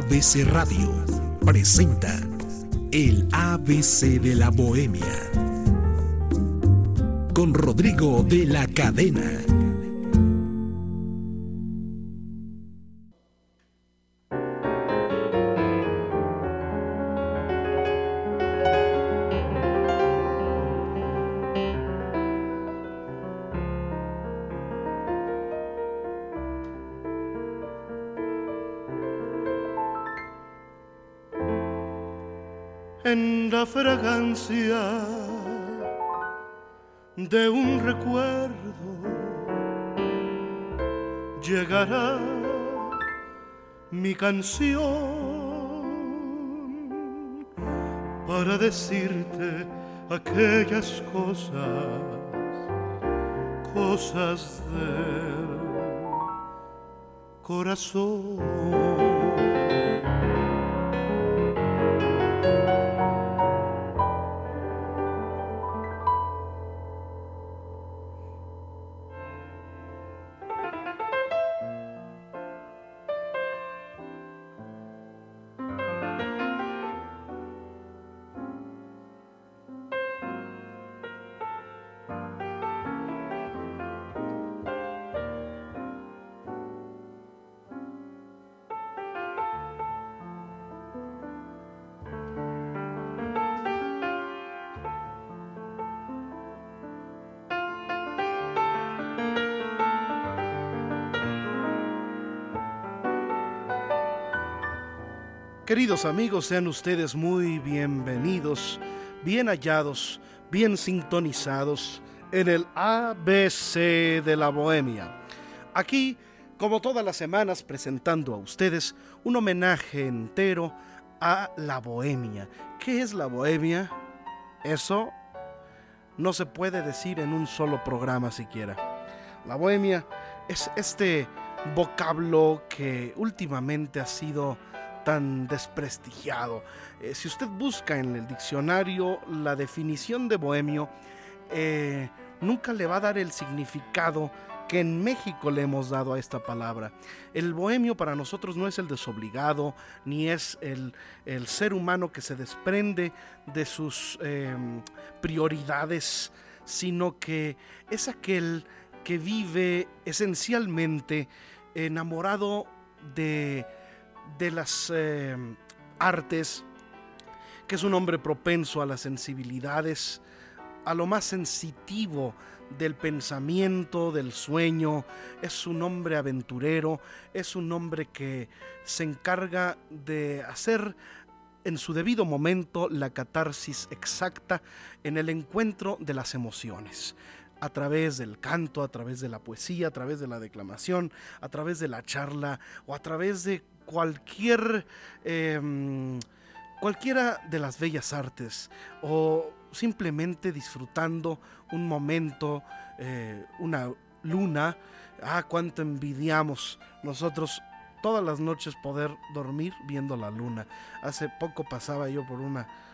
ABC Radio presenta el ABC de la Bohemia con Rodrigo de la Cadena. En la fragancia de un recuerdo llegará mi canción para decirte aquellas cosas del corazón. Queridos amigos, sean ustedes muy bienvenidos, bien hallados, bien sintonizados en el ABC de la Bohemia. Aquí, como todas las semanas, presentando a ustedes un homenaje entero a la Bohemia. ¿Qué es la Bohemia? Eso no se puede decir en un solo programa siquiera. La Bohemia es este vocablo que últimamente ha sido tan desprestigiado. Si usted busca en el diccionario la definición de bohemio, nunca le va a dar el significado que en México le hemos dado a esta palabra. El bohemio para nosotros no es el desobligado, ni es el ser humano que se desprende de sus prioridades, sino que es aquel que vive esencialmente enamorado de las artes, que es un hombre propenso a las sensibilidades, a lo más sensitivo del pensamiento, del sueño. Es un hombre aventurero, es un hombre que se encarga de hacer en su debido momento la catarsis exacta en el encuentro de las emociones, a través del canto, a través de la poesía, a través de la declamación, a través de la charla o a través de cualquiera de las bellas artes, o simplemente disfrutando un momento, una luna. Cuánto envidiamos nosotros todas las noches poder dormir viendo la luna. Hace poco pasaba yo por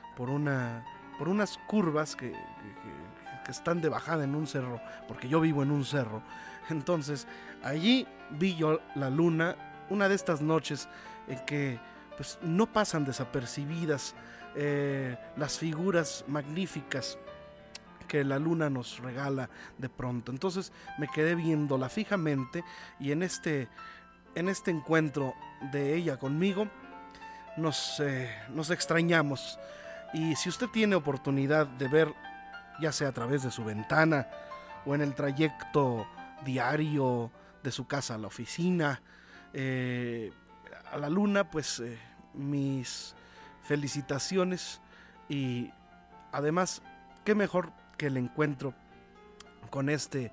unas curvas que están de bajada en un cerro, porque yo vivo en un cerro. Entonces allí vi yo la luna, una de estas noches en que pues no pasan desapercibidas las figuras magníficas que la luna nos regala de pronto. Entonces me quedé viéndola fijamente, y en este encuentro de ella conmigo nos extrañamos. Y si usted tiene oportunidad de ver, ya sea a través de su ventana o en el trayecto diario de su casa a la oficina, a la luna, pues mis felicitaciones. Y además, qué mejor que el encuentro con esta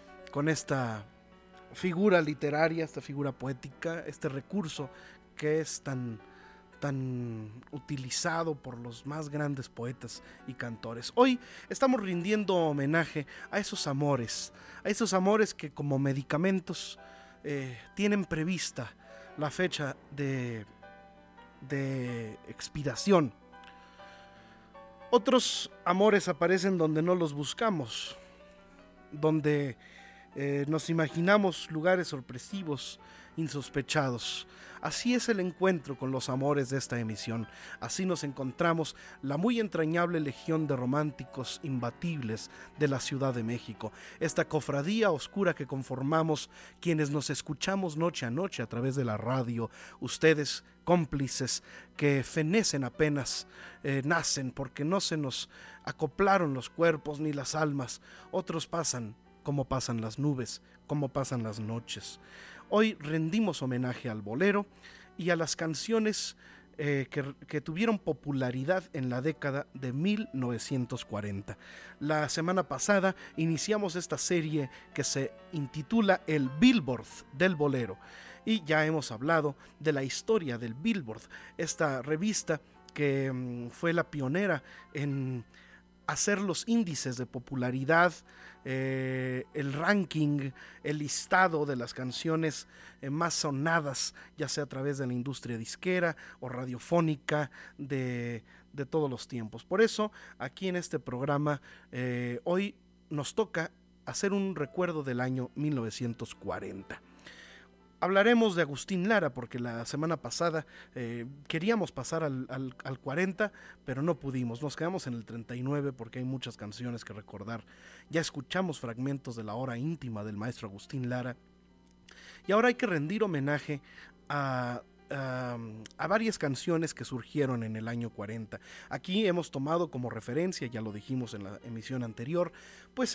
figura literaria, esta figura poética, este recurso que es tan utilizado por los más grandes poetas y cantores. Hoy estamos rindiendo homenaje a esos amores que como medicamentos tienen prevista la fecha de expiración. Otros amores aparecen donde no los buscamos, donde nos imaginamos lugares sorpresivos, insospechados. Así es el encuentro con los amores de esta emisión. Así nos encontramos la muy entrañable legión de románticos imbatibles de la Ciudad de México. Esta cofradía oscura que conformamos quienes nos escuchamos noche a noche a través de la radio. Ustedes, cómplices que fenecen apenas nacen porque no se nos acoplaron los cuerpos ni las almas. Otros pasan como pasan las nubes, como pasan las noches. Hoy rendimos homenaje al bolero y a las canciones que tuvieron popularidad en la década de 1940. La semana pasada iniciamos esta serie que se intitula El Billboard del Bolero y ya hemos hablado de la historia del Billboard, esta revista que fue la pionera en hacer los índices de popularidad, el ranking, el listado de las canciones más sonadas, ya sea a través de la industria disquera o radiofónica de todos los tiempos. Por eso, aquí en este programa, hoy nos toca hacer un recuerdo del año 1940. Hablaremos de Agustín Lara porque la semana pasada queríamos pasar al 40, pero no pudimos. Nos quedamos en el 39 porque hay muchas canciones que recordar. Ya escuchamos fragmentos de la hora íntima del maestro Agustín Lara. Y ahora hay que rendir homenaje a varias canciones que surgieron en el año 40. Aquí hemos tomado como referencia, ya lo dijimos en la emisión anterior, pues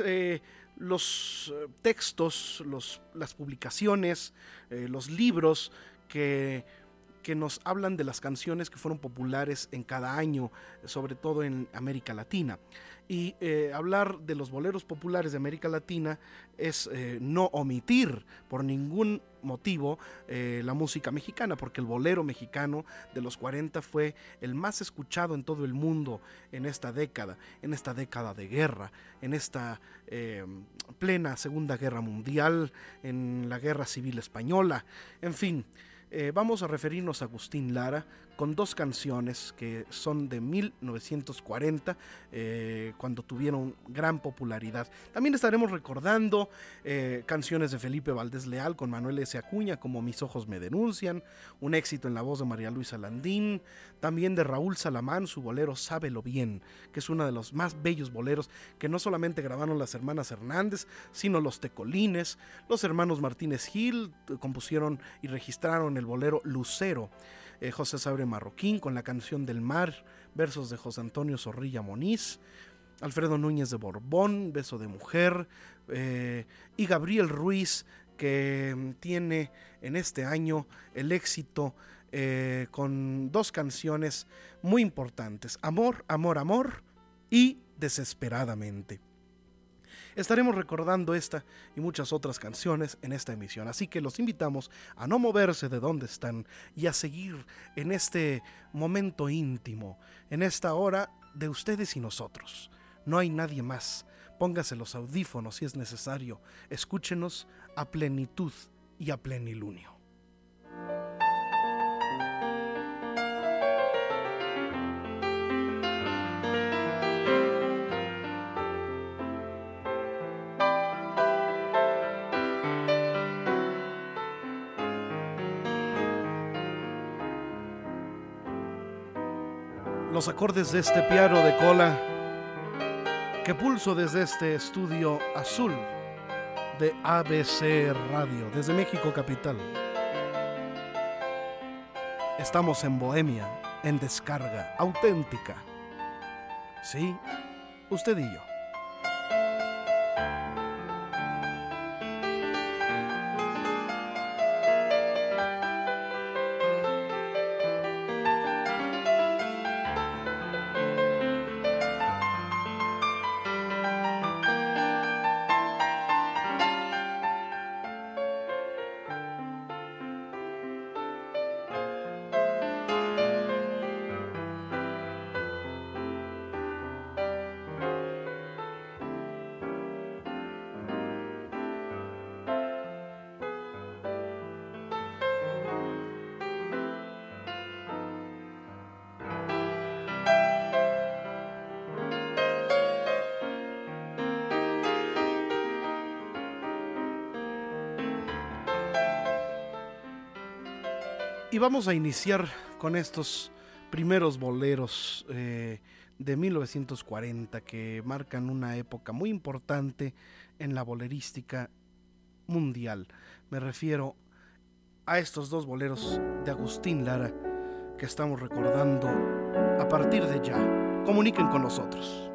los textos, las publicaciones, los libros que nos hablan de las canciones que fueron populares en cada año, sobre todo en América Latina. Y hablar de los boleros populares de América Latina es no omitir por ningún motivo la música mexicana, porque el bolero mexicano de los 40 fue el más escuchado en todo el mundo en esta década de guerra, en esta plena Segunda Guerra Mundial, en la Guerra Civil Española, en fin. Vamos a referirnos a Agustín Lara con dos canciones que son de 1940, cuando tuvieron gran popularidad. También estaremos recordando canciones de Felipe Valdés Leal con Manuel S. Acuña, como Mis ojos me denuncian, un éxito en la voz de María Luisa Landín, también de Raúl Salamán, su bolero Sábelo Bien, que es uno de los más bellos boleros que no solamente grabaron las hermanas Hernández, sino los Tecolines. Los hermanos Martínez Gil compusieron y registraron el bolero Lucero. José Sabre Marroquín con la canción del mar, versos de José Antonio Zorrilla Moniz, Alfredo Núñez de Borbón, Beso de mujer, y Gabriel Ruiz, que tiene en este año el éxito con dos canciones muy importantes, Amor, Amor, Amor y Desesperadamente. Estaremos recordando esta y muchas otras canciones en esta emisión, así que los invitamos a no moverse de donde están y a seguir en este momento íntimo, en esta hora de ustedes y nosotros. No hay nadie más. Póngase los audífonos si es necesario. Escúchenos a plenitud y a plenilunio. Los acordes de este piano de cola que pulso desde este estudio azul de ABC Radio, desde México Capital. Estamos en Bohemia, en descarga auténtica. Sí, usted y yo. Y vamos a iniciar con estos primeros boleros de 1940 que marcan una época muy importante en la bolerística mundial. Me refiero a estos dos boleros de Agustín Lara que estamos recordando a partir de ya. Comuniquen con nosotros.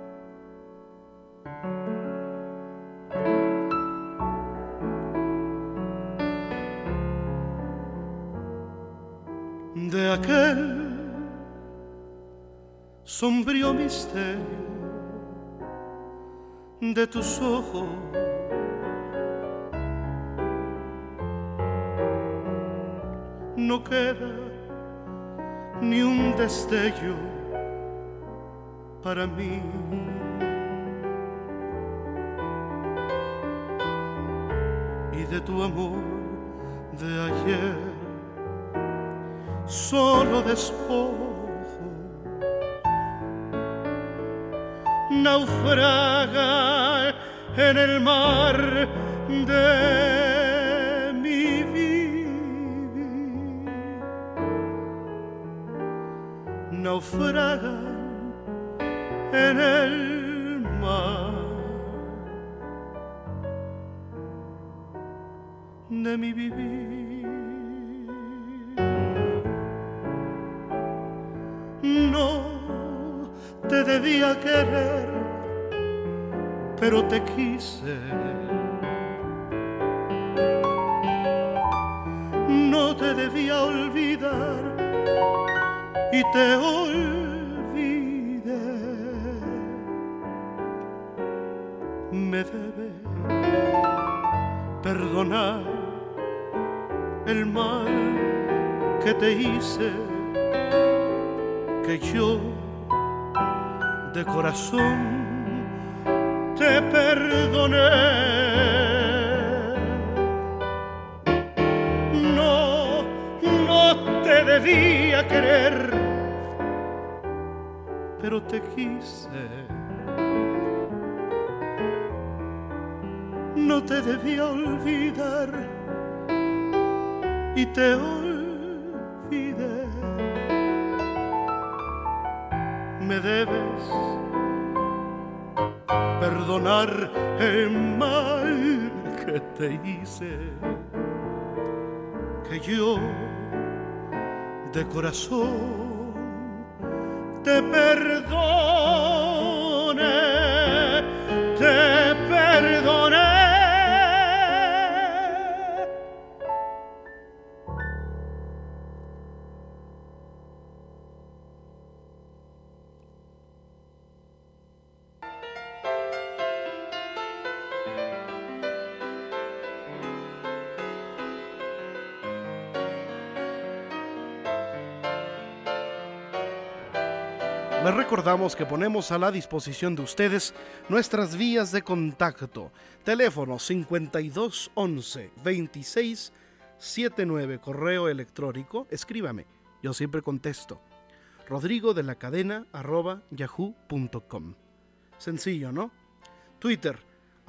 De aquel sombrío misterio de tus ojos, no queda ni un destello para mí. Y de tu amor de ayer solo despojo naufraga en el mar de mi vivir, naufraga en el mar de mi vivir. No te debía querer, pero te quise. No te debía olvidar y te olvidé. Me debes perdonar el mal que te hice, que yo de corazón te perdoné. No te debía querer, pero te quise. No te debía olvidar y te olvidé. Me debes perdonar el mal que te hice, que yo de corazón te perdone, te perdoné. Les recordamos que ponemos a la disposición de ustedes nuestras vías de contacto. Teléfono 5211-2679, correo electrónico, escríbame, yo siempre contesto. rodrigodelacadena@yahoo.com. Sencillo, ¿no? Twitter,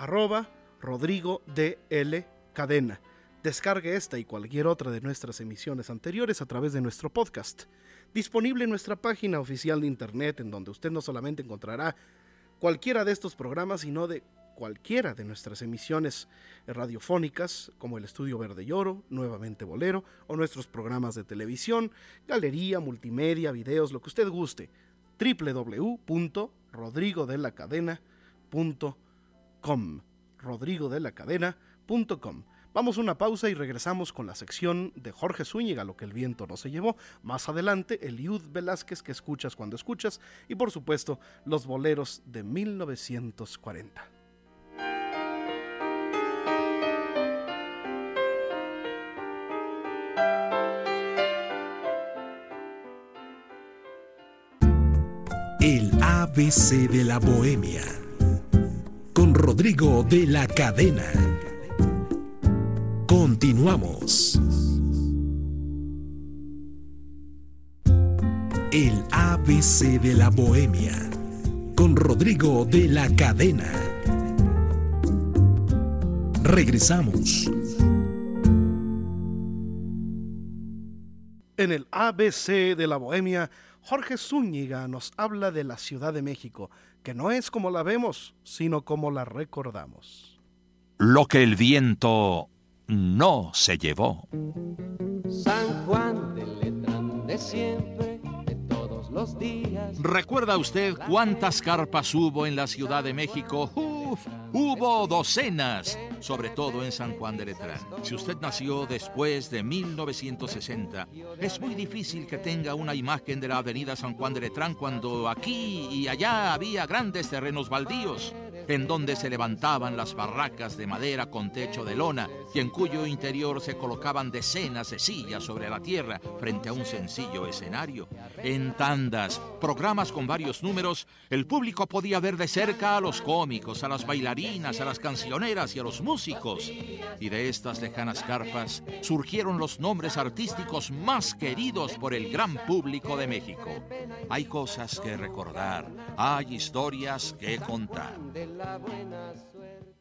@RodrigoDLCadena. Descargue esta y cualquier otra de nuestras emisiones anteriores a través de nuestro podcast, disponible en nuestra página oficial de internet, en donde usted no solamente encontrará cualquiera de estos programas, sino de cualquiera de nuestras emisiones radiofónicas, como el Estudio Verde y Oro, Nuevamente Bolero, o nuestros programas de televisión, galería, multimedia, videos, lo que usted guste. www.rodrigodelacadena.com rodrigodelacadena.com. Vamos a una pausa y regresamos con la sección de Jorge Zúñiga, Lo que el viento no se llevó. Más adelante, Eliud Velázquez, que escuchas cuando escuchas. Y por supuesto, los boleros de 1940. El ABC de la Bohemia, con Rodrigo de la Cadena. Continuamos. El ABC de la Bohemia, con Rodrigo de la Cadena. Regresamos. En En el ABC de la Bohemia, Jorge Zúñiga nos habla de la Ciudad de México, que no es como la vemos, sino como la recordamos. Lo que el viento no se llevó. San Juan de Letrán de siempre, de todos los días. ¿Recuerda usted cuántas carpas hubo en la Ciudad de México? Hubo docenas, sobre todo en San Juan de Letrán. Si usted nació después de 1960, es muy difícil que tenga una imagen de la avenida San Juan de Letrán cuando aquí y allá había grandes terrenos baldíos, en donde se levantaban las barracas de madera con techo de lona y en cuyo interior se colocaban decenas de sillas sobre la tierra frente a un sencillo escenario. En tandas, programas con varios números, el público podía ver de cerca a los cómicos, a las bailarinas, a las cancioneras y a los músicos. Y de estas lejanas carpas surgieron los nombres artísticos más queridos por el gran público de México. Hay cosas que recordar, hay historias que contar. La buena suerte.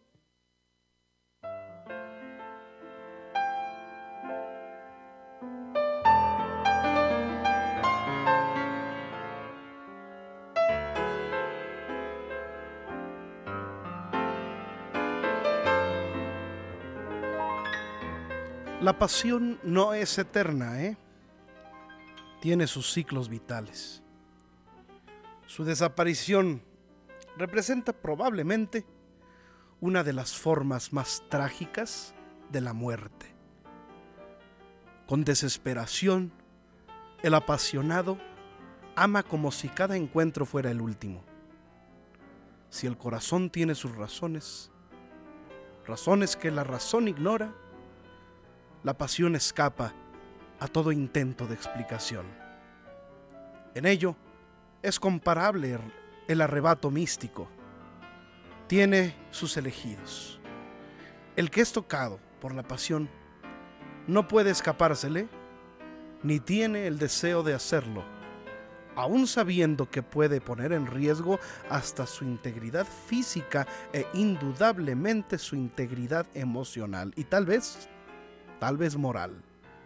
La pasión no es eterna, Tiene sus ciclos vitales. Su desaparición representa probablemente una de las formas más trágicas de la muerte. Con desesperación, el apasionado ama como si cada encuentro fuera el último. Si el corazón tiene sus razones que la razón ignora, la pasión escapa a todo intento de explicación. En ello es comparable el arrebato místico. Tiene sus elegidos. El que es tocado por la pasión no puede escapársele, ni tiene el deseo de hacerlo, aun sabiendo que puede poner en riesgo hasta su integridad física e indudablemente su integridad emocional y tal vez moral.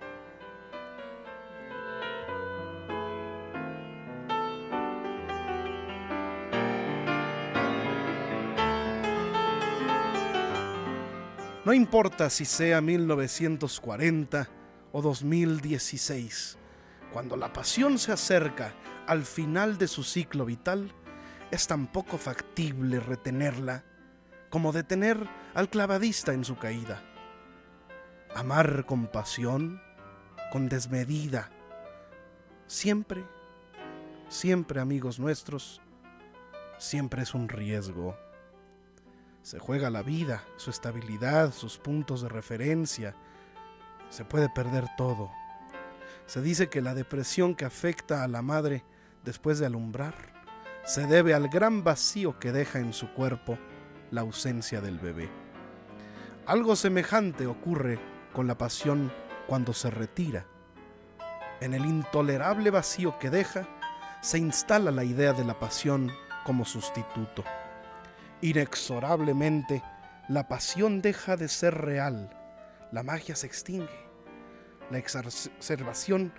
No importa si sea 1940 o 2016, cuando la pasión se acerca al final de su ciclo vital, es tan poco factible retenerla como detener al clavadista en su caída. Amar con pasión, con desmedida, siempre, amigos nuestros, siempre es un riesgo. Se juega la vida, su estabilidad, sus puntos de referencia. Se puede perder todo. Se dice que la depresión que afecta a la madre después de alumbrar se debe al gran vacío que deja en su cuerpo la ausencia del bebé. Algo semejante ocurre con la pasión cuando se retira. En el intolerable vacío que deja, se instala la idea de la pasión como sustituto. Inexorablemente, la pasión deja de ser real, la magia se extingue, la exacerbación,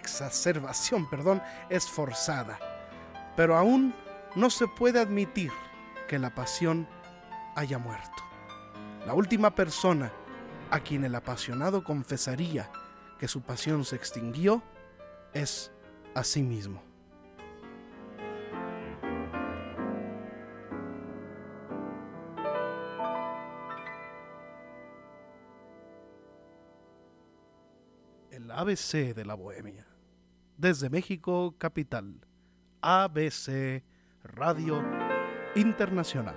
es forzada, pero aún no se puede admitir que la pasión haya muerto. La última persona a quien el apasionado confesaría que su pasión se extinguió es a sí mismo. El ABC de la Bohemia. Desde México, capital. ABC Radio Internacional.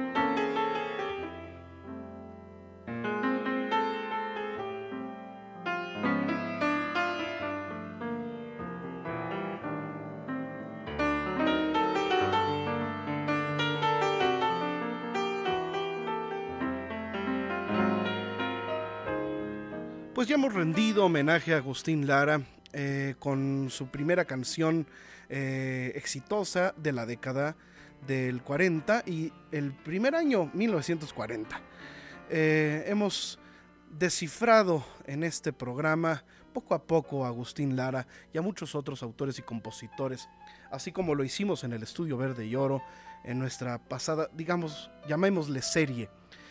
Pues ya hemos rendido homenaje a Agustín Lara con su primera canción exitosa de la década del 40 y el primer año 1940. Hemos descifrado en este programa poco a poco a Agustín Lara y a muchos otros autores y compositores, así como lo hicimos en el Estudio Verde y Oro, en nuestra pasada, digamos, llamémosle serie.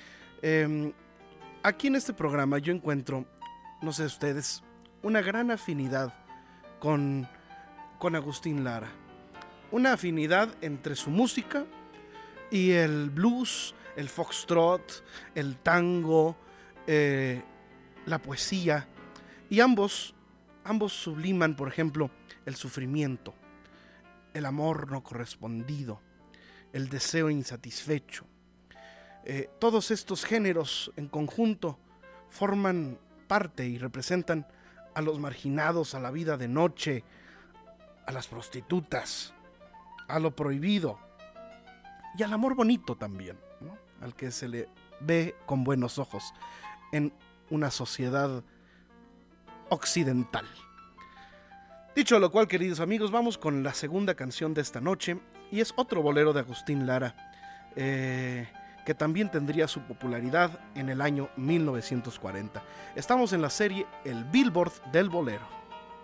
Aquí en este programa yo encuentro, no sé ustedes, una gran afinidad con Agustín Lara. Una afinidad entre su música y el blues, el foxtrot, el tango, la poesía. Y ambos subliman, por ejemplo, el sufrimiento, el amor no correspondido, el deseo insatisfecho. Todos estos géneros en conjunto forman parte y representan a los marginados, a la vida de noche, a las prostitutas, a lo prohibido y al amor bonito también, ¿no? Al que se le ve con buenos ojos en una sociedad occidental. Dicho lo cual, queridos amigos, vamos con la segunda canción de esta noche, y es otro bolero de Agustín Lara, que también tendría su popularidad en el año 1940. Estamos en la serie El Billboard del Bolero.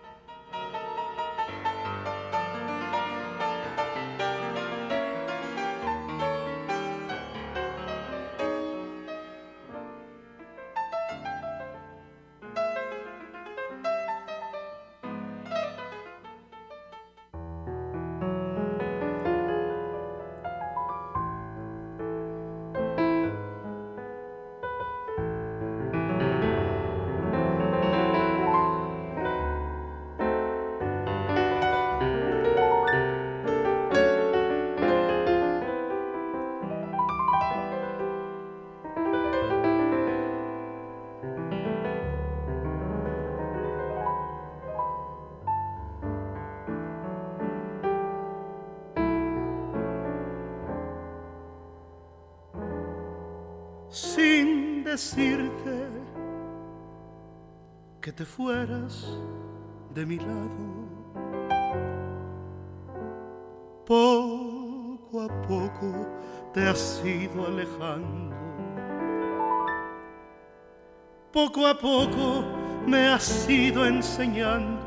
Sin decirte que te fueras de mi lado, poco a poco te has ido alejando, poco a poco me has ido enseñando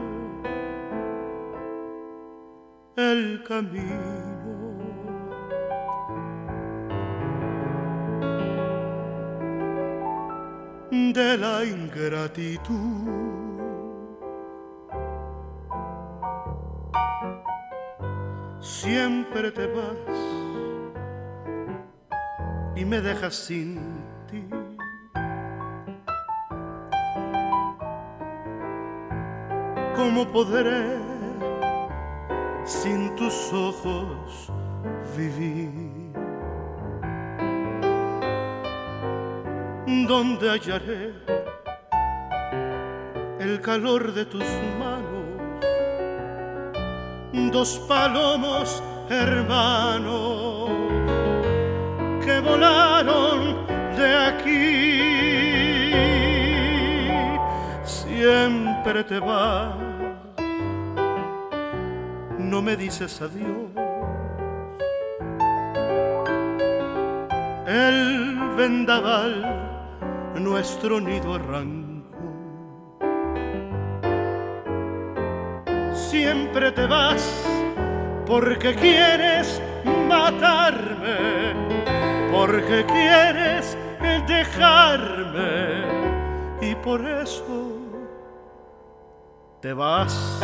el camino. De la ingratitud, siempre te vas y me dejas sin ti. ¿Cómo podré sin tus ojos vivir? ¿Dónde hallaré el calor de tus manos? Dos palomos hermanos que volaron de aquí. Siempre te vas, no me dices adiós. El vendaval nuestro nido arrancó. Siempre te vas porque quieres matarme, porque quieres dejarme, y por eso te vas.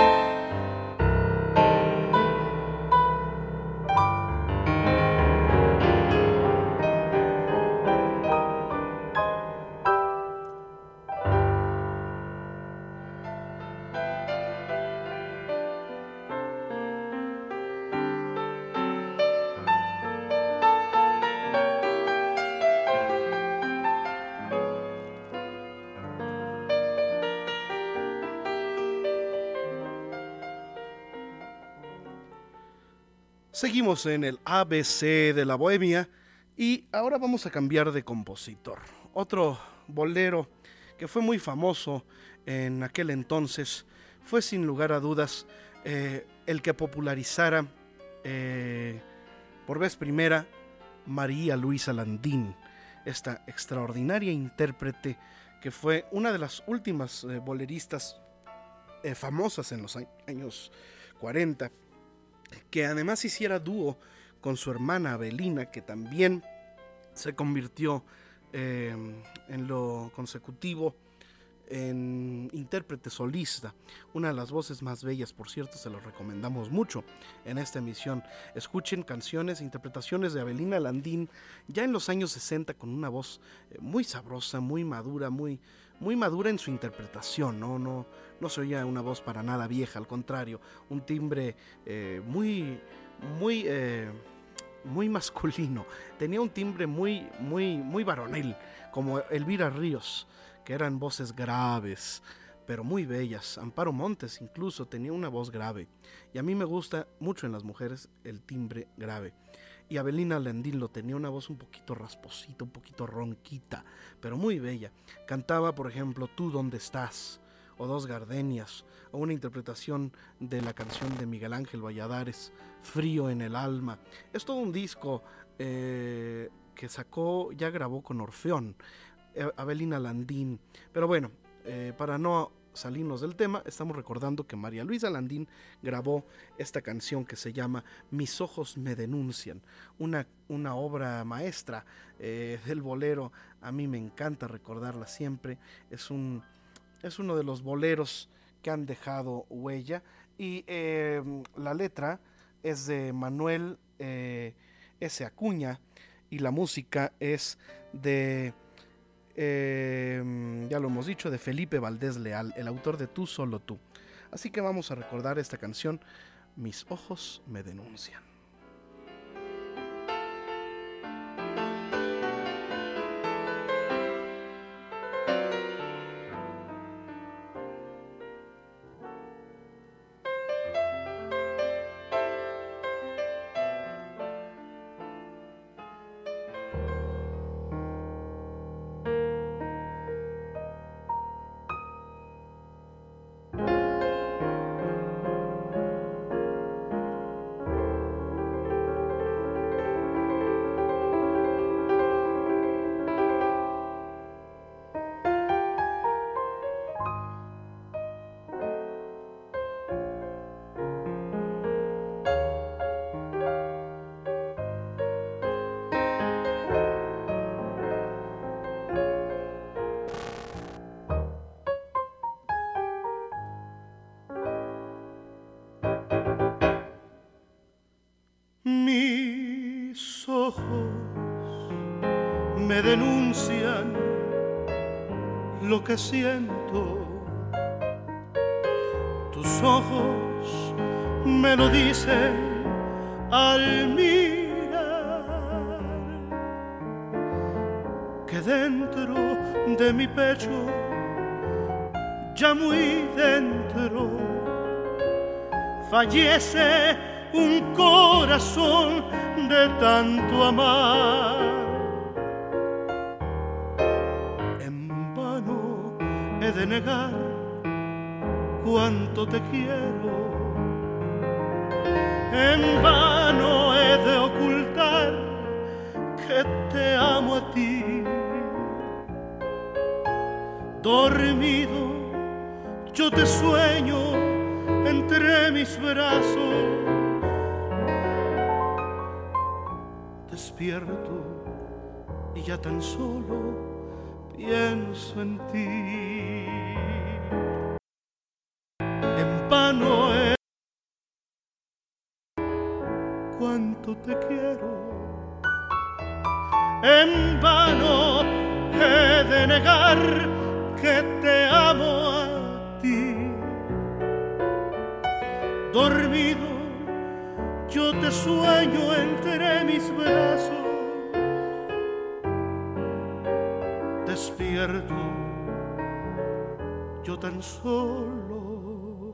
Seguimos en el ABC de la Bohemia y ahora vamos a cambiar de compositor. Otro bolero que fue muy famoso en aquel entonces fue sin lugar a dudas el que popularizara por vez primera María Luisa Landín, esta extraordinaria intérprete que fue una de las últimas boleristas famosas en los años 40, que además hiciera dúo con su hermana Avelina, que también se convirtió en lo consecutivo en intérprete solista, una de las voces más bellas, por cierto, se los recomendamos mucho en esta emisión. Escuchen canciones e interpretaciones de Avelina Landín ya en los años 60 con una voz muy sabrosa, muy madura, muy madura en su interpretación, no se oía una voz para nada vieja, al contrario, un timbre muy masculino, tenía un timbre muy varonil, como Elvira Ríos, que eran voces graves, pero muy bellas. Amparo Montes incluso tenía una voz grave, y a mí me gusta mucho en las mujeres el timbre grave. Y Avelina Landín tenía una voz un poquito rasposita, un poquito ronquita, pero muy bella. Cantaba, por ejemplo, Tú dónde estás, o Dos gardenias, o una interpretación de la canción de Miguel Ángel Valladares, Frío en el alma. Es todo un disco que sacó, ya grabó con Orfeón, Avelina Landín. Pero bueno, para no salirnos del tema, estamos recordando que María Luisa Landín grabó esta canción que se llama Mis ojos me denuncian, una obra maestra del bolero. A mí me encanta recordarla siempre, es uno de los boleros que han dejado huella, y la letra es de Manuel S. Acuña, y la música es de ya lo hemos dicho, de Felipe Valdés Leal, el autor de Tú solo tú. Así que vamos a recordar esta canción, Mis ojos me denuncian. Mis ojos me denuncian lo que siento, tus ojos me lo dicen al mirar, que dentro de mi pecho, ya muy dentro, fallece un corazón de tanto amar. En vano he de negar cuánto te quiero, en vano he de ocultar que te amo a ti. Dormido yo te sueño entre mis brazos, despierto y ya tan solo pienso en ti. En vano es cuánto te quiero, en vano he de negar que te amo a ti. Dormido yo te sueño entre mis brazos, despierto yo tan solo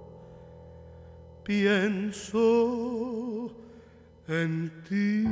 pienso en ti.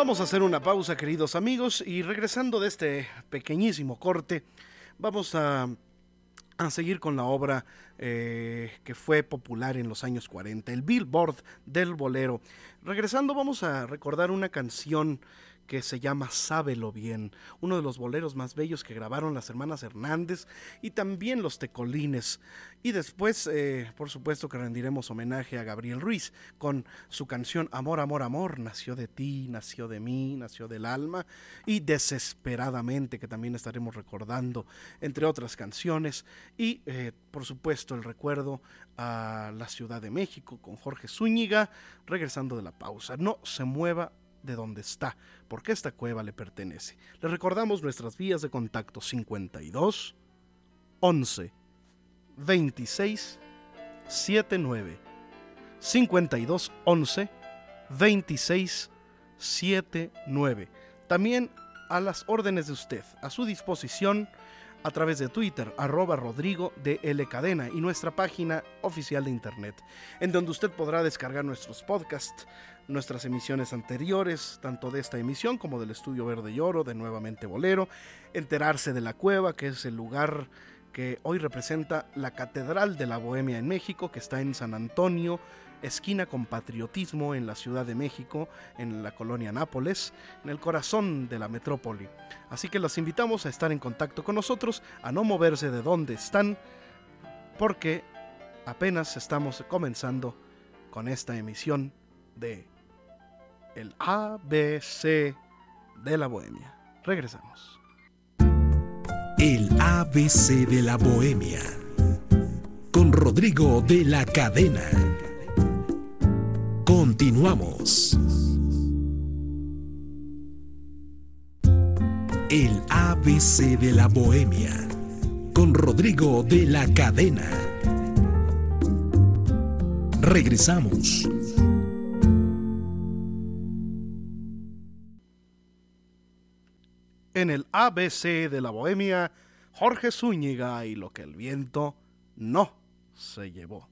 Vamos a hacer una pausa, queridos amigos, y regresando de este pequeñísimo corte, vamos a seguir con la obra que fue popular en los años 40, el Billboard del bolero. Regresando, vamos a recordar una canción que se llama Sábelo Bien, uno de los boleros más bellos que grabaron las hermanas Hernández y también los Tecolines. Y después, por supuesto que rendiremos homenaje a Gabriel Ruiz con su canción Amor, Amor, Amor, nació de ti, nació de mí, nació del alma, y Desesperadamente, que también estaremos recordando, entre otras canciones. Y, por supuesto, el recuerdo a la Ciudad de México con Jorge Zúñiga, regresando de la pausa. No se mueva de donde está, porque esta cueva le pertenece. Les recordamos nuestras vías de contacto: 52 11 26 79, 52 11 26 79. También a las órdenes de usted, a su disposición a través de Twitter, @Rodrigo de L. Cadena, y nuestra página oficial de internet, en donde usted podrá descargar nuestros podcasts, nuestras emisiones anteriores, tanto de esta emisión como del Estudio Verde y Oro, de Nuevamente Bolero, enterarse de La Cueva, que es el lugar que hoy representa la Catedral de la Bohemia en México, que está en San Antonio, esquina con Patriotismo, en la Ciudad de México, en la colonia Nápoles, en el corazón de la metrópoli. Así que los invitamos a estar en contacto con nosotros, a no moverse de donde están, porque apenas estamos comenzando con esta emisión de el ABC de la Bohemia. Regresamos. El ABC de la Bohemia con Rodrigo de la Cadena. Continuamos. El ABC de la Bohemia con Rodrigo de la Cadena. Regresamos. En el ABC de la Bohemia, Jorge Zúñiga y Lo que el viento no se llevó.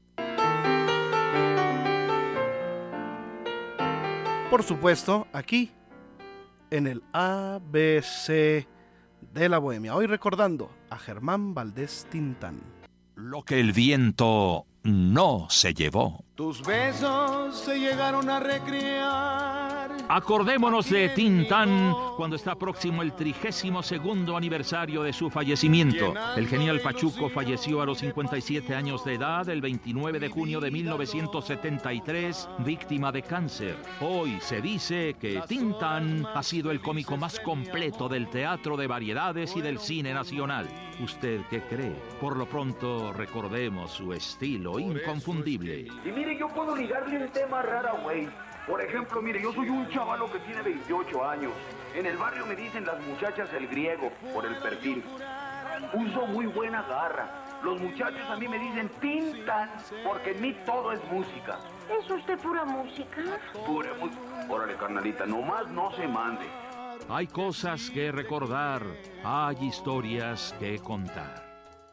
Por supuesto, aquí, en el ABC de la Bohemia. Hoy recordando a Germán Valdés Tintán. Lo que el viento no se llevó. Tus besos se llegaron a recrear. Acordémonos de Tintán cuando está próximo el 32º aniversario de su fallecimiento. El genial Pachuco falleció a los 57 años de edad el 29 de junio de 1973, víctima de cáncer. Hoy se dice que Tintán ha sido el cómico más completo del teatro de variedades y del cine nacional. ¿Usted qué cree? Por lo pronto recordemos su estilo inconfundible. Y mire, yo puedo ligarle un tema raro, güey. Por ejemplo, mire, yo soy un chavalo que tiene 28 años. En el barrio me dicen las muchachas el griego, por el perfil. Uso muy buena garra. Los muchachos a mí me dicen Tintán, porque en mí todo es música. ¿Es usted pura música? Pura música. Órale, carnalita, nomás no se mande. Hay cosas que recordar, hay historias que contar.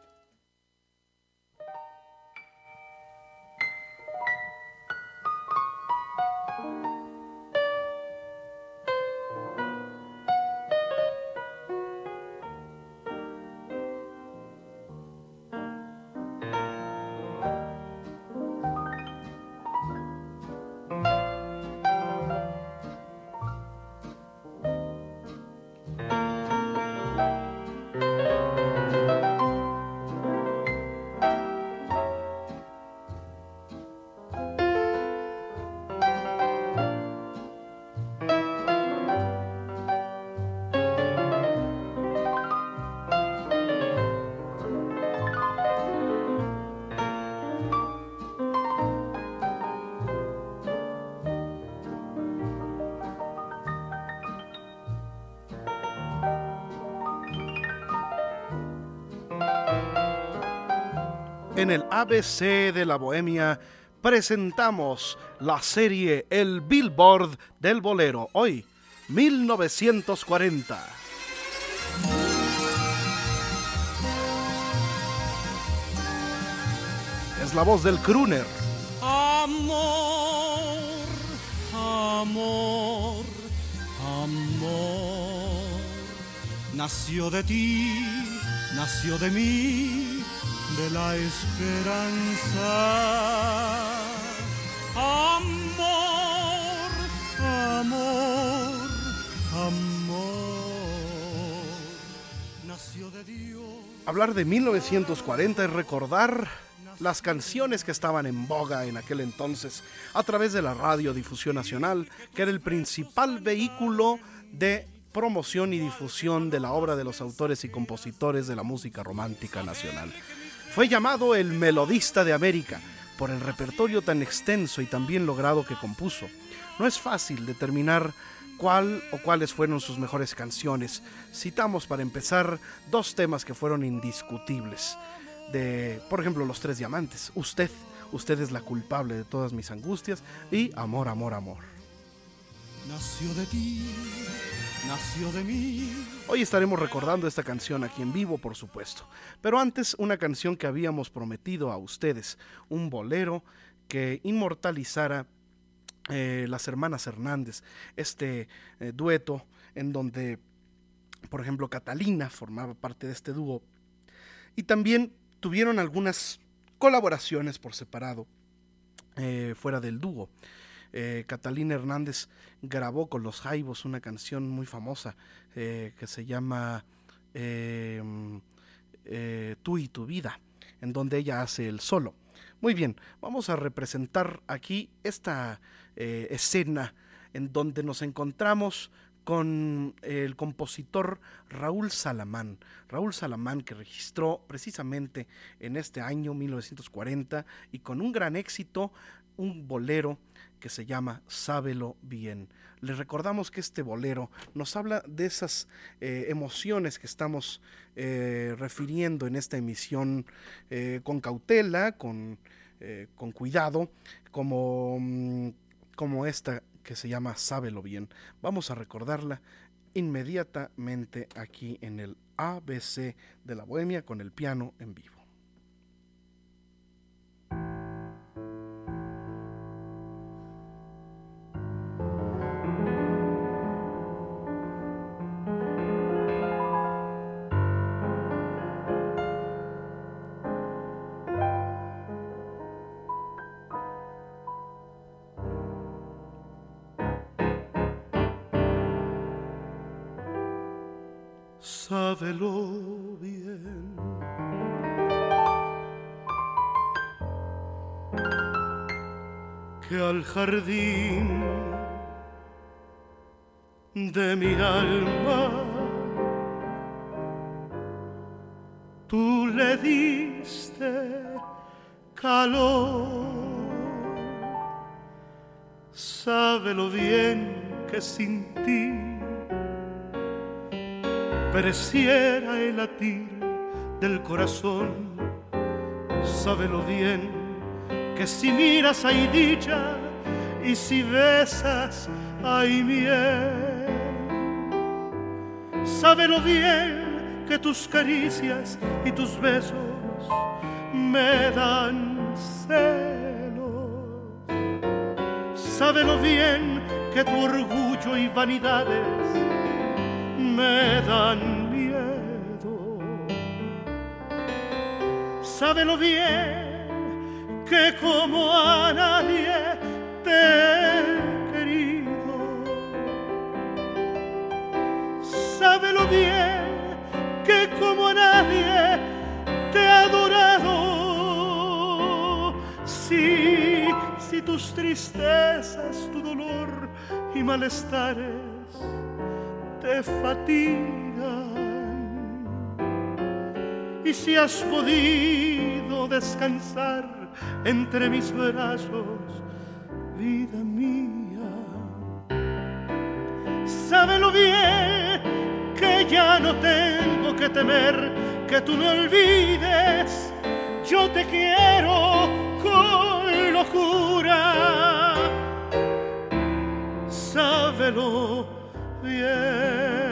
En el ABC de la Bohemia presentamos la serie El Billboard del Bolero, hoy, 1940. Es la voz del crooner. Amor, amor, Amor, nació de ti, nació de mí, de la esperanza. Amor, amor, amor, nació de Dios. Hablar de 1940 es recordar las canciones que estaban en boga en aquel entonces a través de la Radiodifusión Nacional, que era el principal vehículo de promoción y difusión de la obra de los autores y compositores de la música romántica nacional. Fue llamado el Melodista de América por el repertorio tan extenso y tan bien logrado que compuso. No es fácil determinar cuál o cuáles fueron sus mejores canciones. Citamos para empezar dos temas que fueron indiscutibles. Por ejemplo, Los Tres Diamantes, Usted es la culpable de todas mis angustias, y Amor, amor, amor. Nació de ti, nació de mí. Hoy estaremos recordando esta canción aquí en vivo, por supuesto, pero antes una canción que habíamos prometido a ustedes, un bolero que inmortalizara las hermanas Hernández, este dueto en donde, por ejemplo, Catalina formaba parte de este dúo, y también tuvieron algunas colaboraciones por separado fuera del dúo. Catalina Hernández grabó con los Jaivos una canción muy famosa que se llama Tú y tu vida, en donde ella hace el solo. Muy bien, vamos a representar aquí esta escena en donde nos encontramos con el compositor Raúl Salamán, que registró precisamente en este año 1940 y con un gran éxito un bolero que se llama Sábelo bien. Les recordamos que este bolero nos habla de esas emociones que estamos refiriendo en esta emisión con cautela, con cuidado, como esta que se llama Sábelo bien. Vamos a recordarla inmediatamente aquí en el ABC de la Bohemia con el piano en vivo. Sábelo bien, que al jardín de mi alma tú le diste calor. Sábelo bien que sin ti pereciera el latir del corazón. Sábelo bien que si miras hay dicha y si besas hay miel. Sábelo bien que tus caricias y tus besos me dan celos. Sábelo bien que tu orgullo y vanidades me dan miedo. Sábelo bien que como a nadie te he querido. Sábelo bien que como a nadie te he adorado. Si tus tristezas, tu dolor y malestares te fatigan, y si has podido descansar entre mis brazos, vida mía, sábelo bien que ya no tengo que temer que tú me olvides. Yo te quiero con locura, sábelo bien.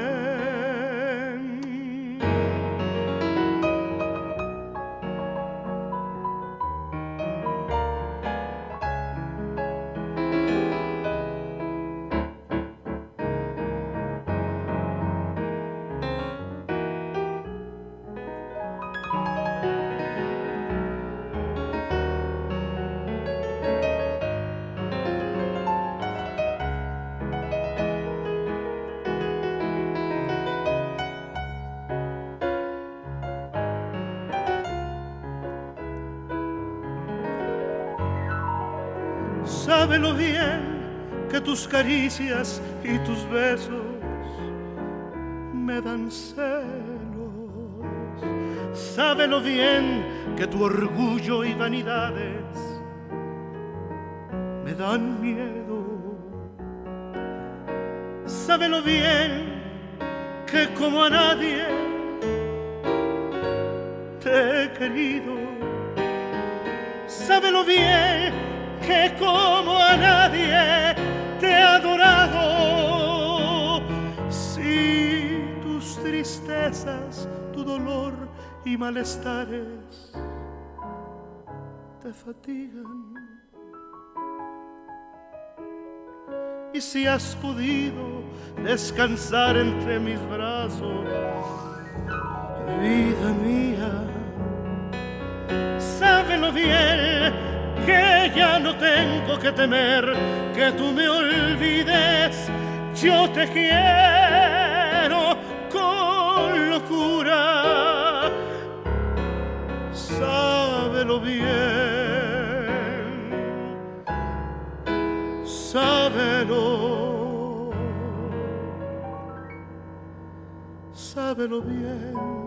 Sábelo bien que tus caricias y tus besos me dan celos. Sábelo bien que tu orgullo y vanidades me dan miedo. Sábelo bien que como a nadie te he querido. Sábelo bien que como a nadie te he adorado. Si tus tristezas, tu dolor y malestares te fatigan, y si has podido descansar entre mis brazos, vida mía, sábelo bien que ya no tengo que temer que tú me olvides. Yo te quiero con locura, sábelo bien, sábelo, sábelo bien.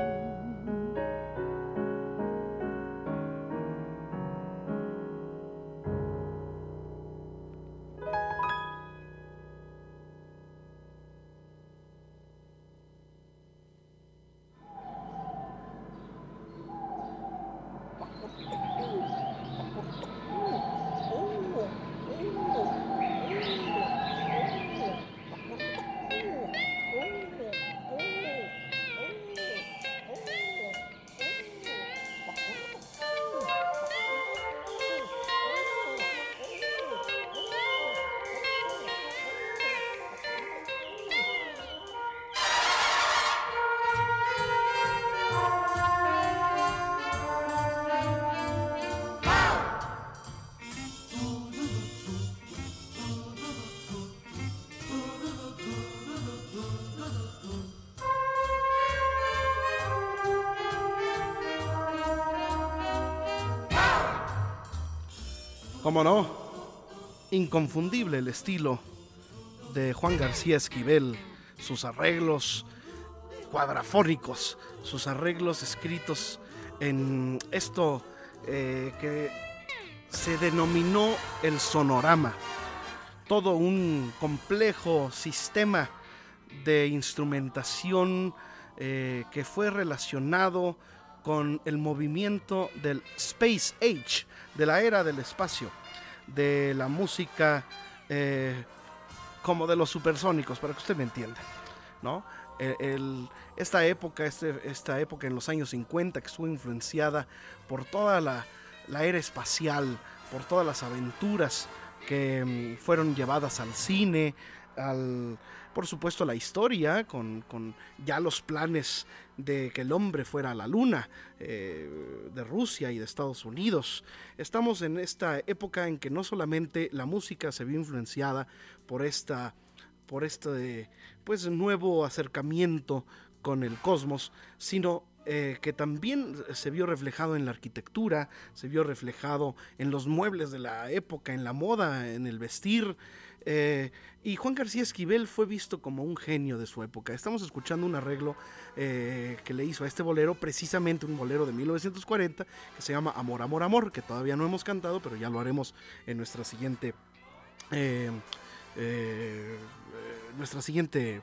¿Cómo no? Inconfundible el estilo de Juan García Esquivel, sus arreglos cuadrafónicos, sus arreglos escritos en esto que se denominó el sonorama, todo un complejo sistema de instrumentación que fue relacionado con el movimiento del Space Age, de la era del espacio, de la música como de los supersónicos, para que usted me entienda, ¿no? Esta época en los años 50 que estuvo influenciada por toda la era espacial, por todas las aventuras que fueron llevadas al cine, por supuesto la historia, con ya los planes de que el hombre fuera a la luna, de Rusia y de Estados Unidos. Estamos en esta época en que no solamente la música se vio influenciada por este pues nuevo acercamiento con el cosmos, sino que también se vio reflejado en la arquitectura, se vio reflejado en los muebles de la época, en la moda, en el vestir. Y Juan García Esquivel fue visto como un genio de su época. Estamos escuchando un arreglo que le hizo a este bolero, precisamente un bolero de 1940 que se llama Amor, Amor, Amor, que todavía no hemos cantado, pero ya lo haremos en nuestra siguiente en nuestro siguiente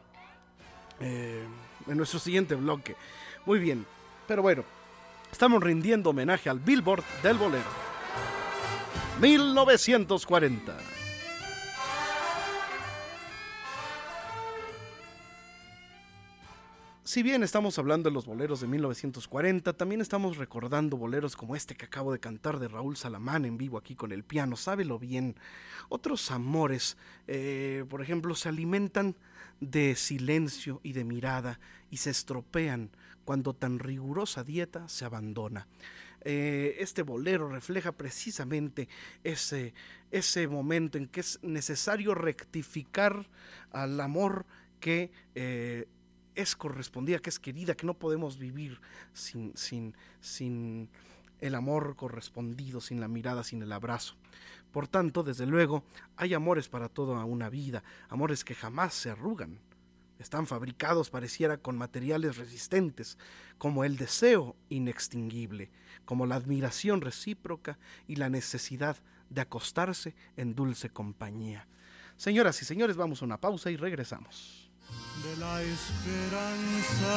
bloque. Muy bien, pero bueno, estamos rindiendo homenaje al Billboard del bolero 1940. Si bien estamos hablando de los boleros de 1940, también estamos recordando boleros como este que acabo de cantar de Raúl Salamán en vivo aquí con el piano, sábelo bien. Otros amores, por ejemplo, se alimentan de silencio y de mirada y se estropean cuando tan rigurosa dieta se abandona. Este bolero refleja precisamente ese momento en que es necesario rectificar al amor que es correspondida, que es querida, que no podemos vivir sin el amor correspondido sin la mirada, sin el abrazo. Por tanto, desde luego, hay amores para toda una vida, amores que jamás se arrugan. Están fabricados, pareciera, con materiales resistentes, como el deseo inextinguible, como la admiración recíproca y la necesidad de acostarse en dulce compañía. Señoras y señores, vamos a una pausa y regresamos. De la esperanza,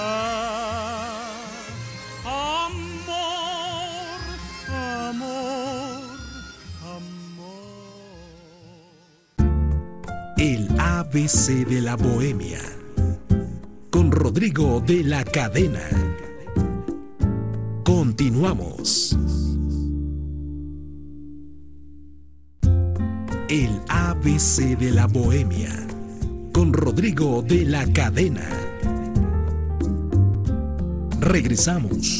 amor, amor, amor. El ABC de la Bohemia, con Rodrigo de la Cadena. Continuamos. El ABC de la Bohemia, con Rodrigo de la Cadena. Regresamos.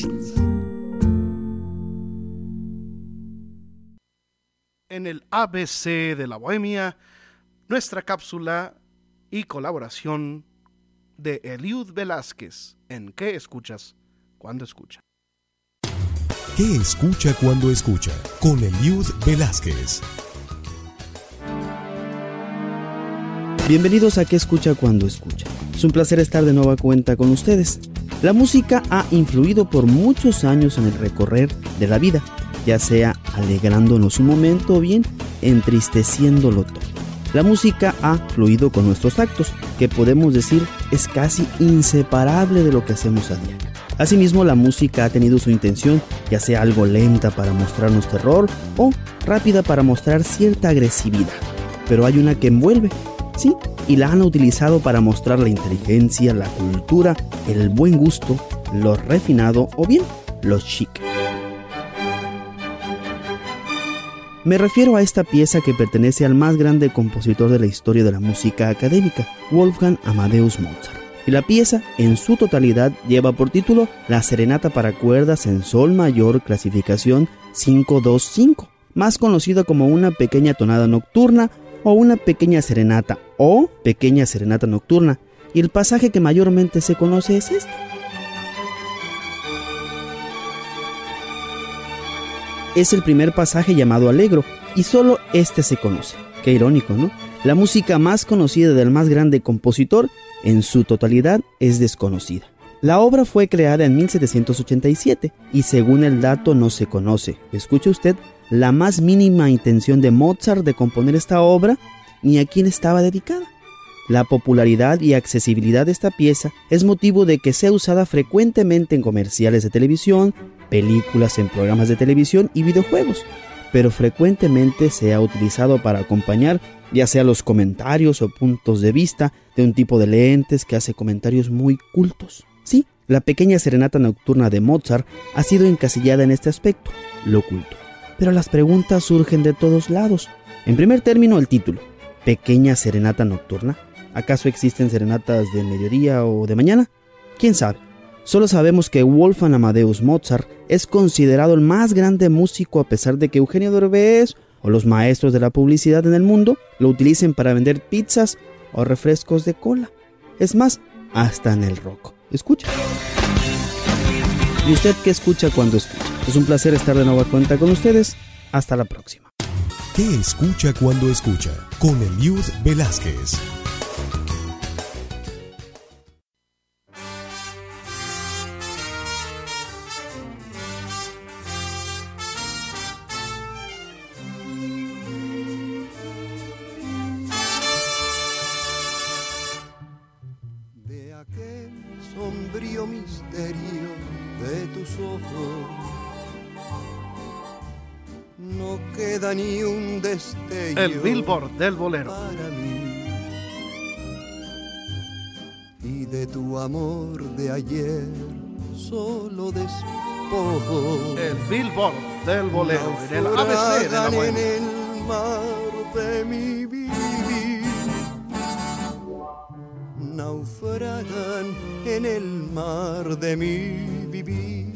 En el ABC de la Bohemia, nuestra cápsula y colaboración de Eliud Velázquez en ¿Qué escuchas cuando escuchas? ¿Qué escucha cuando escucha? Con Eliud Velázquez. Bienvenidos a ¿Qué escucha cuando escucha? Es un placer estar de nueva cuenta con ustedes. La música ha influido por muchos años en el recorrer de la vida, ya sea alegrándonos un momento o bien entristeciéndolo todo. La música ha fluido con nuestros actos, que podemos decir es casi inseparable de lo que hacemos a diario. Asimismo, la música ha tenido su intención, ya sea algo lenta para mostrarnos terror o rápida para mostrar cierta agresividad. Pero hay una que envuelve, sí, y la han utilizado para mostrar la inteligencia, la cultura, el buen gusto, lo refinado o bien lo chic. Me refiero a esta pieza que pertenece al más grande compositor de la historia de la música académica, Wolfgang Amadeus Mozart. Y la pieza, en su totalidad, lleva por título La Serenata para cuerdas en Sol mayor, clasificación 5-2-5, más conocida como una pequeña tonada nocturna o una pequeña serenata o pequeña serenata nocturna, y el pasaje que mayormente se conoce es este. Es el primer pasaje llamado Allegro, y solo este se conoce. Qué irónico, ¿no? La música más conocida del más grande compositor, en su totalidad, es desconocida. La obra fue creada en 1787, y según el dato no se conoce, escuche usted, la más mínima intención de Mozart de componer esta obra, ni a quién estaba dedicada. La popularidad y accesibilidad de esta pieza es motivo de que sea usada frecuentemente en comerciales de televisión, películas en programas de televisión y videojuegos, pero frecuentemente se ha utilizado para acompañar ya sea los comentarios o puntos de vista de un tipo de lentes que hace comentarios muy cultos. Sí, la pequeña serenata nocturna de Mozart ha sido encasillada en este aspecto, lo culto. Pero las preguntas surgen de todos lados. En primer término, el título, Pequeña Serenata Nocturna. ¿Acaso existen serenatas de mediodía o de mañana? ¿Quién sabe? Solo sabemos que Wolfgang Amadeus Mozart es considerado el más grande músico, a pesar de que Eugenio Derbez o los maestros de la publicidad en el mundo lo utilicen para vender pizzas o refrescos de cola. Es más, hasta en el rock. Escucha. ¿Y usted qué escucha cuando escucha? Es un placer estar de nueva cuenta con ustedes. Hasta la próxima. ¿Qué escucha cuando escucha? Con Eliud Velázquez. De aquel sombrío misterio de tus ojos no queda ni un destello. El Billboard del bolero. Para mí. Y de tu amor de ayer solo despojo. El Billboard del bolero. En el ABC de la Bohemia. En el mar de mi vivir. Naufragan en el mar de mi vivir.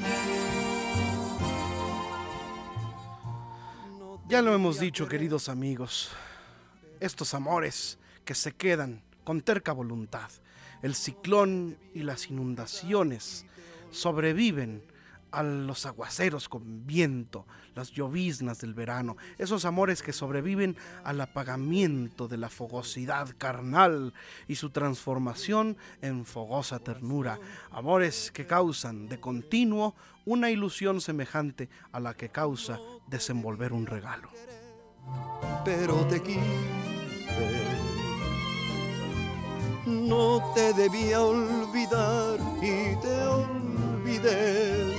Ya lo hemos dicho, queridos amigos, estos amores que se quedan con terca voluntad, el ciclón y las inundaciones sobreviven a los aguaceros con viento, las lloviznas del verano, esos amores que sobreviven al apagamiento de la fogosidad carnal y su transformación en fogosa ternura, amores que causan de continuo una ilusión semejante a la que causa desenvolver un regalo. Pero te quise, no te debía olvidar y te olvidé.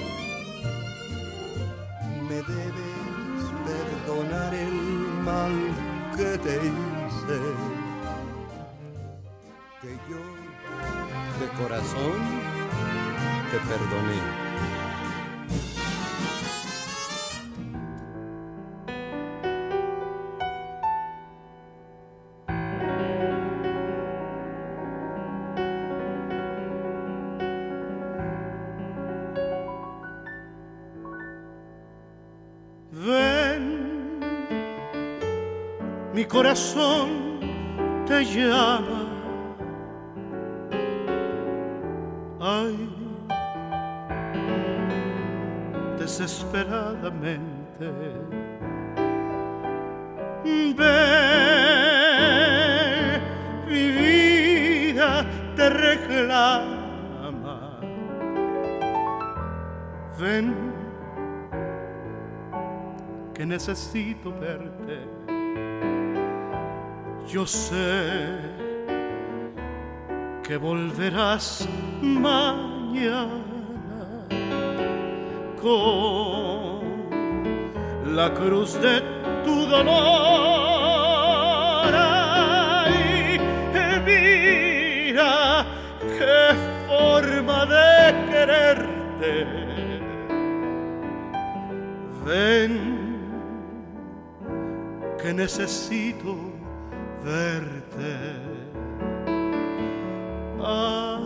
Me debes perdonar el mal que te hice, que yo de corazón te perdoné. Mi corazón te llama, ay, desesperadamente. Ven, mi vida te reclama. Ven, que necesito verte. Yo sé que volverás mañana con la cruz de tu dolor. Ay, mira qué forma de quererte. Ven, que necesito verte. Ay,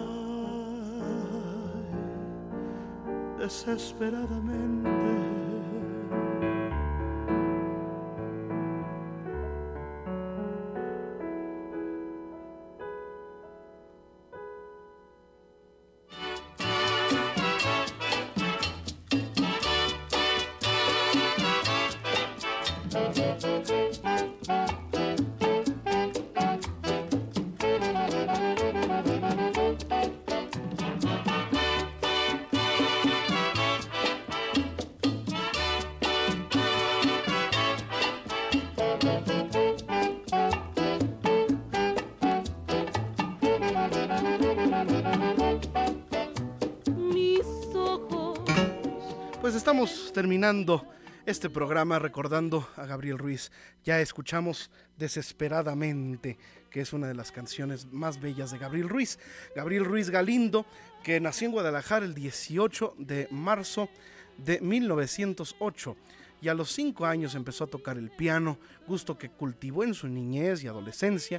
desesperadamente. Pues estamos terminando este programa recordando a Gabriel Ruiz. Ya escuchamos Desesperadamente, que es una de las canciones más bellas de Gabriel Ruiz. Gabriel Ruiz Galindo, que nació en Guadalajara el 18 de marzo de 1908 y a los 5 años empezó a tocar el piano, gusto que cultivó en su niñez y adolescencia.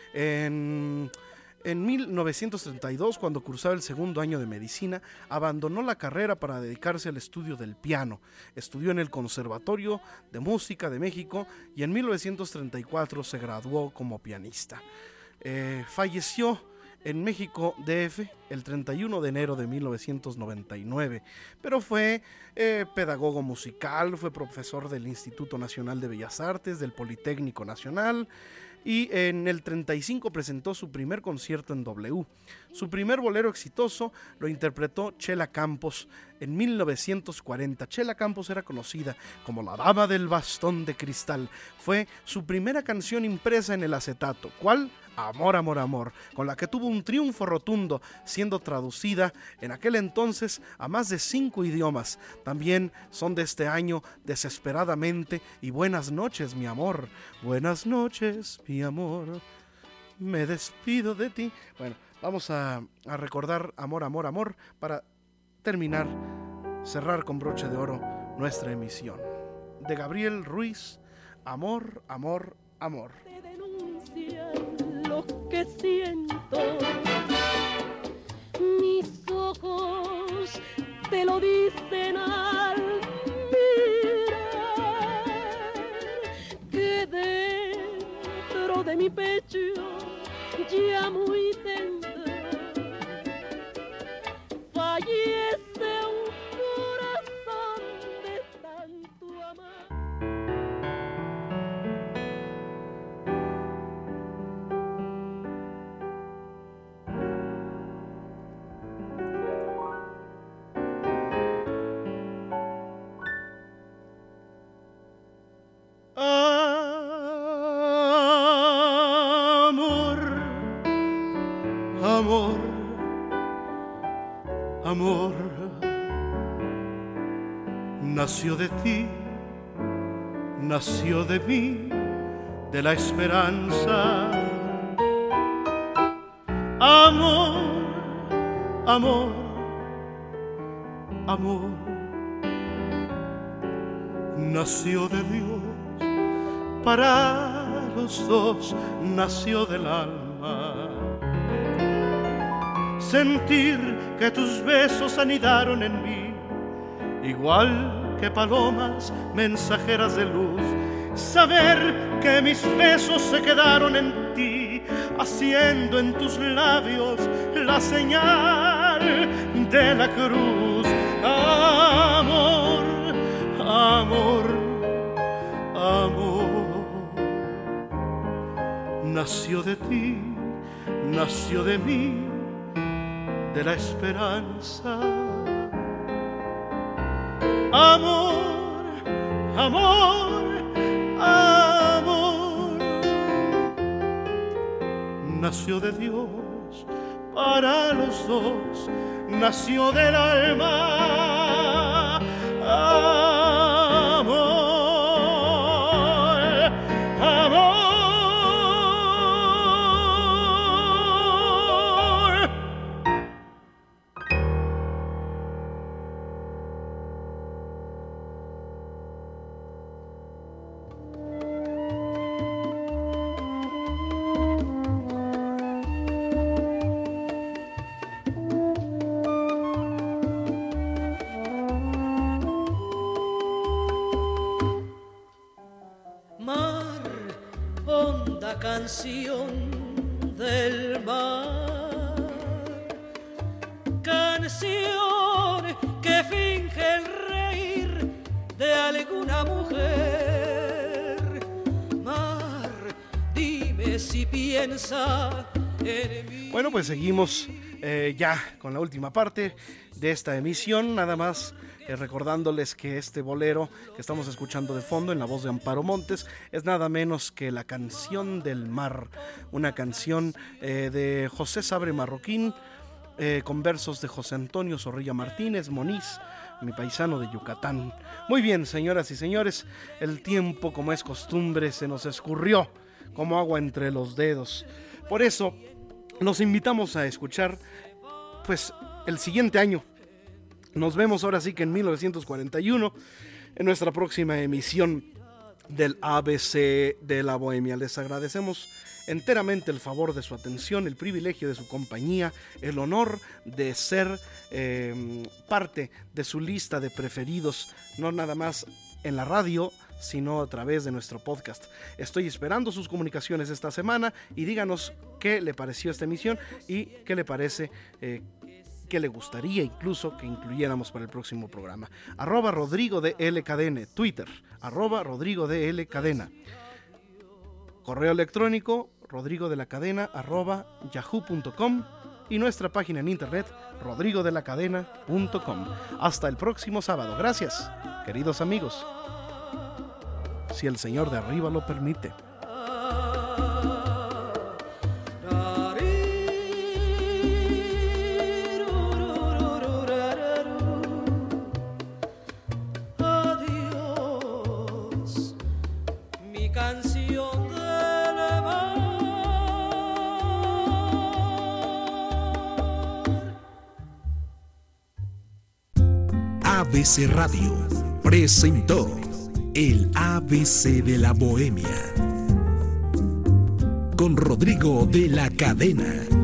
En 1932, cuando cursaba el segundo año de medicina, abandonó la carrera para dedicarse al estudio del piano. Estudió en el Conservatorio de Música de México y en 1934 se graduó como pianista. Falleció en México DF el 31 de enero de 1999, pero fue pedagogo musical, fue profesor del Instituto Nacional de Bellas Artes, del Politécnico Nacional, y en el 35 presentó su primer concierto en W. Su primer bolero exitoso lo interpretó Chela Campos en 1940. Chela Campos era conocida como la Dama del Bastón de Cristal. Fue su primera canción impresa en el acetato. ¿Cuál? Amor, amor, amor, con la que tuvo un triunfo rotundo, siendo traducida en aquel entonces a más de 5 idiomas. También son de este año Desesperadamente y Buenas noches, mi amor. Buenas noches, mi amor. Me despido de ti. Bueno, vamos a recordar Amor, amor, amor para terminar, cerrar con broche de oro nuestra emisión. De Gabriel Ruiz, Amor, amor, amor. Lo que siento, mis ojos te lo dicen al mirar, que dentro de mi pecho ya muy dentro fallece un corazón amor nació de ti, nació de mí, de la esperanza. Amor, amor, amor, nació de Dios, para los dos nació del alma. Sentir que tus besos anidaron en mí, igual que palomas mensajeras de luz. Saber que mis besos se quedaron en ti, haciendo en tus labios la señal de la cruz. Amor, amor, amor, nació de ti, nació de mí, de la esperanza. Amor, amor, amor, nació de Dios, para los dos nació del alma. Amor, amor. Canción del mar, canción que finge el reír de alguna mujer. Mar, dime si piensa en mí. Bueno, pues seguimos ya con la última parte de esta emisión, nada más recordándoles que este bolero que estamos escuchando de fondo en la voz de Amparo Montes es nada menos que La Canción del Mar, una canción de José Sabre Marroquín, con versos de José Antonio Zorrilla Martínez Moniz, mi paisano de Yucatán. Muy bien, señoras y señores, el tiempo, como es costumbre, se nos escurrió como agua entre los dedos. Por eso los invitamos a escuchar pues el siguiente año. Nos vemos ahora sí que en 1941 en nuestra próxima emisión del ABC de la Bohemia. Les agradecemos enteramente el favor de su atención, el privilegio de su compañía, el honor de ser parte de su lista de preferidos, no nada más en la radio, sino a través de nuestro podcast. Estoy esperando sus comunicaciones esta semana y díganos qué le pareció esta emisión y qué le parece que le gustaría incluso que incluyéramos para el próximo programa. @Rodrigo de L. Cadena, Twitter, @Rodrigo de L. Cadena, correo electrónico rodrigodelacadena@yahoo.com y nuestra página en internet rodrigodelacadena.com. Hasta el próximo sábado. Gracias, queridos amigos, si el Señor de arriba lo permite. ABC Radio presentó el ABC de la Bohemia con Rodrigo de la Cadena.